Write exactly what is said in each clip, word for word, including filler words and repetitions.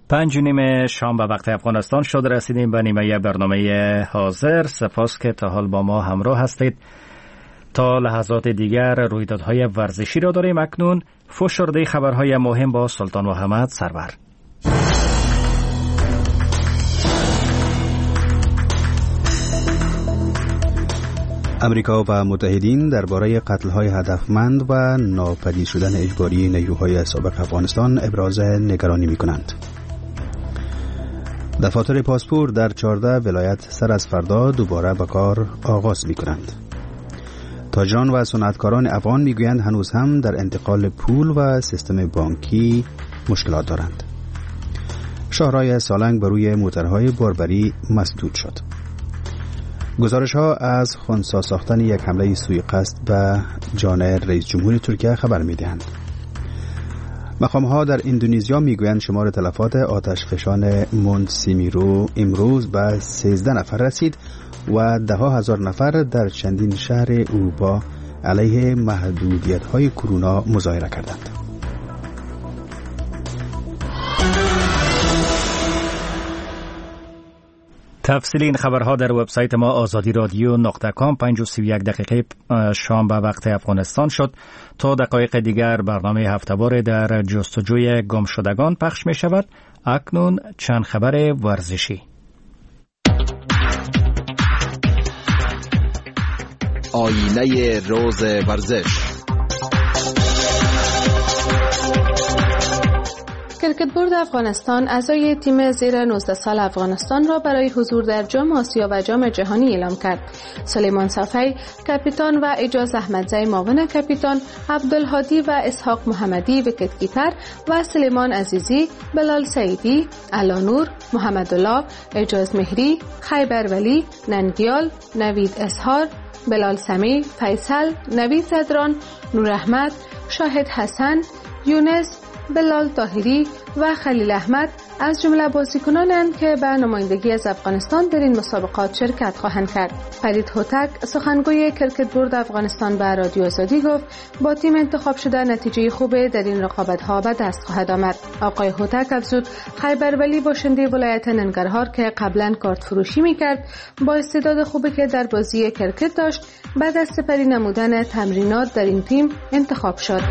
پنج نیم شام به وقت افغانستان شد. رسیدیم به نیمه برنامه حاضر. سپاس که تا حال با ما همراه هستید. تا لحظات دیگر رویدادهای ورزشی را داریم. اکنون فشرده خبرهای مهم با سلطان محمد سرور. امریکا و متحدین درباره قتل‌های هدفمند و ناپدید شدن اجباری نیروهای سابق افغانستان ابراز نگرانی می‌کنند. دفاتر پاسپورت در چهارده ولایت سر از فردا دوباره به کار آغاز می‌کنند. تاجران و صنعتکاران افغان می‌گویند هنوز هم در انتقال پول و سیستم بانکی مشکلات دارند. شاهراه سالنگ بر روی موترهای باربری مسدود شد. گزارش ها از خنثی ساختن یک حمله سوءقصد به جان رئیس جمهور ترکیه خبر می‌دهند. مقام ها در اندونزیا میگویند شمار تلفات آتش فشان مونتسیمیرو امروز به سیزده نفر رسید و ده ها هزار نفر در چندین شهر اروپا علیه محدودیت های کرونا مظاهره کردند. تفصیل این خبرها در وبسایت ما آزادی رادیو نقطه کام. پنج و سی و یک دقیقه شام به وقت افغانستان شد. تا دقایق دیگر برنامه هفته‌وار در جستجوی گمشدگان پخش می شود. اکنون چند خبر ورزشی. آینه روز ورزش. کرکتبورد افغانستان اعضای تیم زیر نوزده سال افغانستان را برای حضور در جام آسیا و جام جهانی اعلام کرد. سلیمان صافی کاپیتان و اجاز احمدزی معاون کاپیتان، عبدالهادی و اسحاق محمدی ویکت کیپر و سلیمان عزیزی، بلال سعیدی، علانور، محمدالله، اجاز مهری، خیبر ولی، ننگیال، نوید اسحار، بلال سمی، فیصل، نوید زدران، نور احمد، شاهد حسن، یونس، بلال طاهری و خلیل احمد از جمله بازیکنانند که به نمایندگی از افغانستان در این مسابقات شرکت خواهند کرد. فرید هوتک سخنگوی کرکتبورد افغانستان به رادیو آزادی گفت با تیم انتخاب شده نتیجه خوبه در این رقابت‌ها به دست خواهد آمد. آقای هوتک افزود خیبر ولی باشنده ولایت ننگرهار که قبلا کارت فروشی می‌کرد با استعداد خوبی که در بازی کرکت داشت بعد از سپری نمودن تمرینات در این تیم انتخاب شد.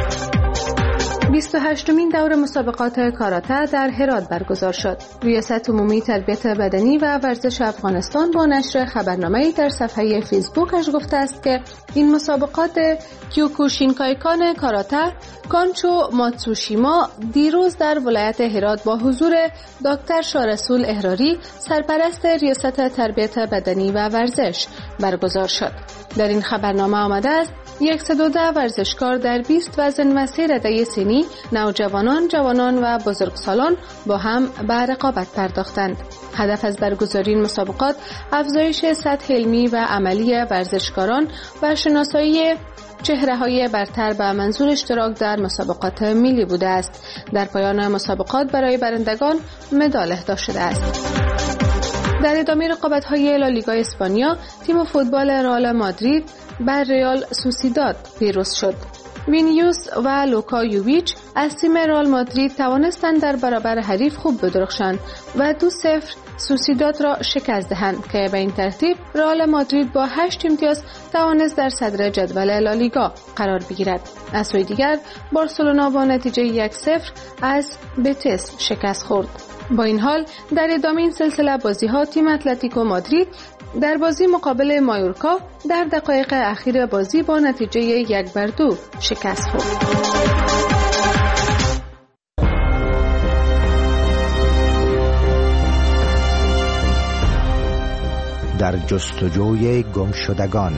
بیست و هشتمین دور مسابقات کاراته در هرات برگزار شد. ریاست عمومی تربیت بدنی و ورزش افغانستان با نشر خبرنامه‌ای در صفحه فیسبوکش گفته است که این مسابقات کیوکوشینکایکان کاراته کانچو ماتسوشیما دیروز در ولایت هرات با حضور دکتر شارسول احراری سرپرست ریاست تربیت بدنی و ورزش برگزار شد. در این خبرنامه آمده است صد و ده ورزشکار در بیست وزن و سه رده سنی، نوجوانان، جوانان و بزرگسالان با هم به رقابت پرداختند. هدف از برگزاری این مسابقات افزایش سطح علمی و عملی ورزشکاران و شناسایی چهره‌های برتر به منظور اشتراک در مسابقات ملی بوده است. در پایان مسابقات برای برندگان مدال اهدا شده است. در ادامه رقابت‌های لالیگا اسپانیا، تیم فوتبال رئال مادرید بر ریال سوسیداد پیروز شد. وینیوس و لوکا یوویچ از تیم رئال مادرید توانستند در برابر حریف خوب بدرخشند و دو صفر سوسیداد را شکست دهند که به این ترتیب رئال مادرید با هشت امتیاز توانست در صدر جدول لالیگا قرار بگیرد. از سوی دیگر بارسلونا با نتیجه یک صفر از بتیس شکست خورد. با این حال در ادامه این سلسله بازی‌ها تیم اتلتیکو مادرید در بازی مقابل مایورکا در دقایق اخیر بازی با نتیجه یک بر دو شکست خورد. در جستجوی گمشدگان.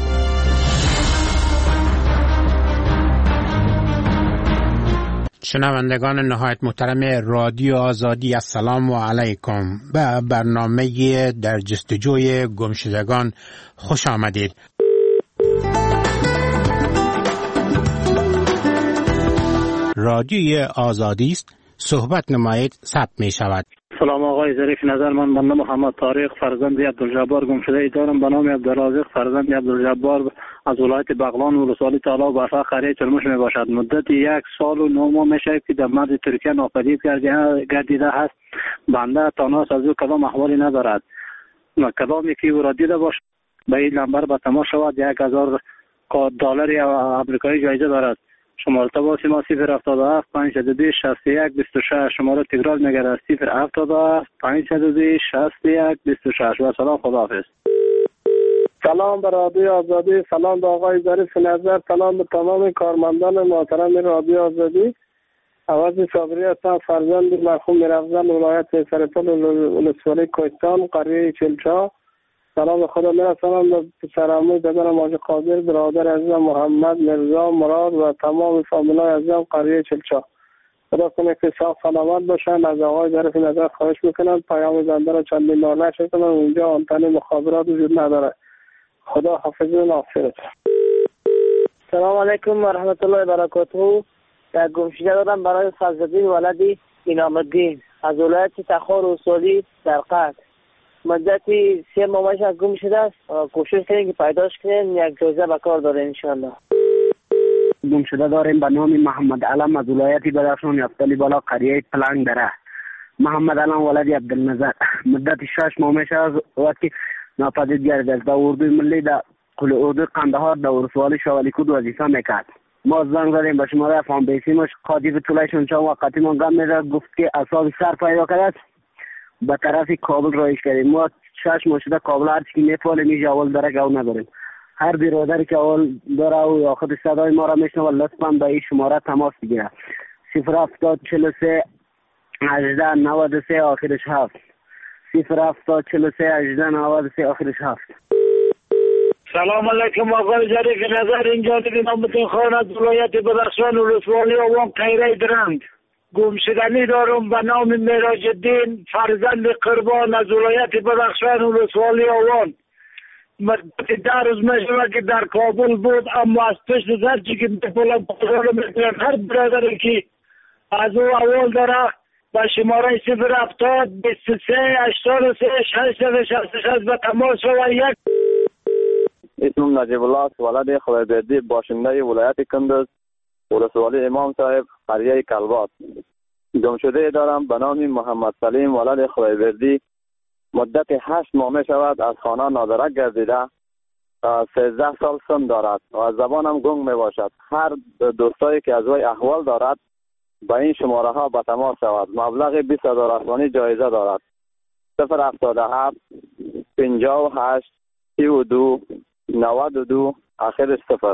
شنوندگان نهایت محترم رادیو آزادی، السلام علیکم. به برنامه در جستجوی گمشدگان خوش آمدید. رادیوی آزادی است، صحبت نمایید ثبت می شود. سلام آقای ظریف نظر، من بنده محمد طارق فرزند عبدالجبار گمشده ای دارم به نام عبدالرازق فرزند عبدالجبار از ولایت بغلان ولسوالی تالا و برفا قریه چلموش می باشد. مدت یک سال و نه ماه میشه که در مرز ترکیه ناپدید گردیده است. بنده تاناس از او کدام احوالی ندارد. کدامی که او را دیده باشد به این نمبر به تماس شود. یک هزار دلار آمریکایی جایزه دارد. شماره تماس ما صفر هفتاد و هفت پنجصد و بیست شصت و یک بیست و شش. شماره تکرار میگردد صفر هفتاد و هفت پنجصد و بیست شصت و یک بیست و شش. و سلام، خداحافظ. سلام به رادیو آزادی، سلام به آقای ظریف نظر، سلام به تمام کارمندان محترم رادیو آزادی. عوض صابری هستم، فرزند مرحوم میرافزن ولایت سرپل ولسوالی کوهستان قریه چلچا. سلام خدا میرسانم به پسرعموی دادر ماجد قادر، برادر عزیزم محمد مرزا مراد و تمام فامیلای عزیزم قریه چلچا. خدا کنه که صاف سلامت باشن. از آقای ظریف نظر خواهش میکنم پیام زنده را چندین بار نشر کنن، اونجا آنتن مخابرات وجود نداره. خدا حافظ و ناصرت. سلام علیکم و رحمت الله و برکاته. در گمشده دادم برای فضل‌الدین ولد انعام الدین از ولایت تخار وصالی در قطر. مدتی سه ماه از گم شده است. کوشش کنیم که پیداش کنیم، یک جایزه به کار داره انشالله. گم شده داریم به نام محمد علم از ولایت بدخشان یفتلی بالا قریه پلنگ دره. محمد علم ولد عبدالنظر مدت شش ماه میشه از وقتی ناپدید گردیده است. در اردوی ملی در کل اردوی قندهار در ولسوالی شوالیکود وظیفه میکرد. ما زنگ زدیم به شماره فام بیسیمش قاضی طولایشون چون وقتی ما گم میده گفت که اصاب سر پیدا کرد به طرف کابل رایش کردیم. ما شش ماه شده کابل هر چی میفعله میشه اول درک او نداریم. هر برادری که اول داره او یا خود صدای ما را میشنوه لطفا به این شماره تماس بگیره. صفر هفتاد چهل و سه هجده نود و سه آخرش هفت. صفر هفتاد چهل و سه هجده نود و سه آخرش هفت. سلام علیکم آقای ظریف نظر، اینجا دیگه نامتون خان از ولایت بدخشان ولسوالی آوان قیره درند. گمشدنی دارم به نام معراج الدین فرزند قربان از ولایت بدخشان ولسوالی آوان. مدت ده روز میشه که در کابل بود، اما از پشت زرچی که میپولم پاسال میکنم هر برادری که از او اول داره با شماره صفر هفتاد بیست و سه هشتاد و سه ششصد شصت و شش به تماس شود. یک اسمم نجیب الله است، ولد خدایبردی باشنده ولایت کندز ولسوالی امام صاحب قریه کلبات. گمشده دارم به نام محمد سلیم ولد خدایبردی. مدت هشت ماه می شود از خانه نادرک گردیده. سیزده سال سن دارد و از زبانم گنگ می باشد. هر دوستایی که از وی احوال دارد با این شماره ها به تماس شود. مبلغ بیست هزار افغانی جایزه دارد. صفر هفتاد و هفت پنجاه و هشت سی و دو نود و دو آخرش صفر.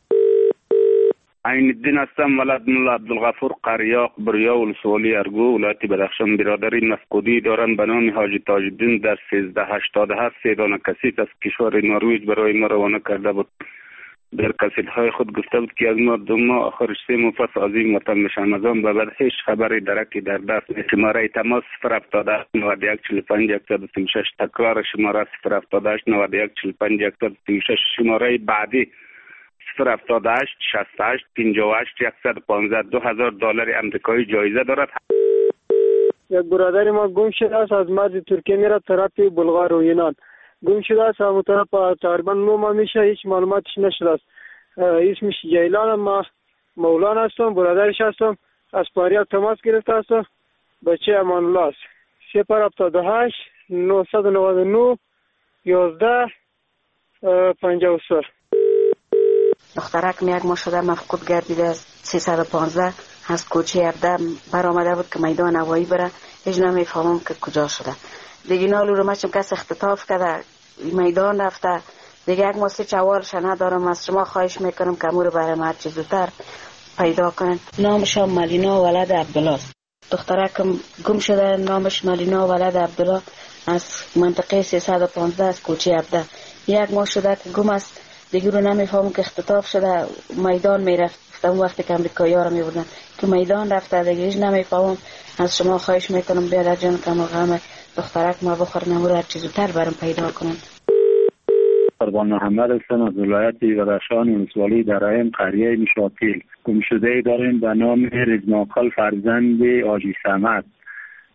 عین الدین هستم، ولد ملا عبدالغفور قریاق بریا ولسوالی ارگو ولایت بدخشان. برادری مفقودی دارند به نام حاجی تاج الدین در سیزده هشتاد و هفت سه دانه کسیت از کشور نروژ برای ما روانه کرده بود. در کسیت‌های خود گفته بود که از ما دو ماه آخرش سه ماه پس عظیم وطن میشم. از آن به بعد هیچ خبری درکی در دست نیست. شماره تماس صفر هفتاد و هشت نود و یک چهل و پنج صد و سی و شش. تکرار شماره صفر هفتاد و هشت نود و یک چهل و پنج صد و سی و شش. شماره بعدی صفر هفتاد و هشت شصت و هشت پنجاه و هشت صد و پانزده. دو هزار دلار آمریکایی جایزه دارد. یک برادر ما گم شده است، از مرز ترکیه میره طرف بلغار و یونان. گم شده است، همون طرف تقریبا نو ماه میشه، هیچ معلوماتش نشده است. اسمش جیلان، ما مولانا هستم، برادرش هستم. از پاریاب تماس گرفته هستم. بچه امان الله است. صفر هفتاد و هشت نهصد و نود و نه یازده پنجاه و سه. دخترک یک ماه شده مفقود گردیده است. سیصد و پانزده از کوچه هفده برآمده بود که میدان هوایی بره، هیچ نمیفهمم که کجا شده. دیگه نالو رو مچم کس اختطاف کرده میدان رفته. دیگه یک ماسه چوالش ندارم. از شما خواهش میکنم که امور برای ما هرچی زودتر پیدا کنن. نامش هم ملینا ولد عبدالله است. دخترکم گم شده، نامش ملینا ولد عبدالله از منطقه سیصد و پانزده از کوچه هفده. یک ماه شده که گم است. دیگه رو نمیفهمم که اختطاف شده میدان میرفت. اون وقتی که امریکایی ها رو میبردن که میدان رفته، دیگه هیچ نمیفهمم. از شما خواهش میکنم بیادر جان که ما غم دخترک ما بخور نمور هر چیز زودتر برام پیدا کنن. قربان محمد هستم، از ولایت بدخشان ولسوالی درایم قریه مشاطیل. گمشده داریم به نام رزماقل فرزند آجی صمد.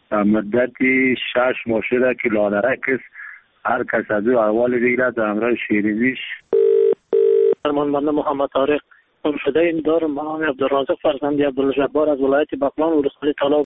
مدتی شش ماه شده که لادرک است. هر کس از او احوال بگیرد همراه شیرینیش. فرمان بنده محمد طارق گمشده این دارم به نام عبدالرازق فرزند عبدالجبار از ولایت بغلان ولسوالی طلاب.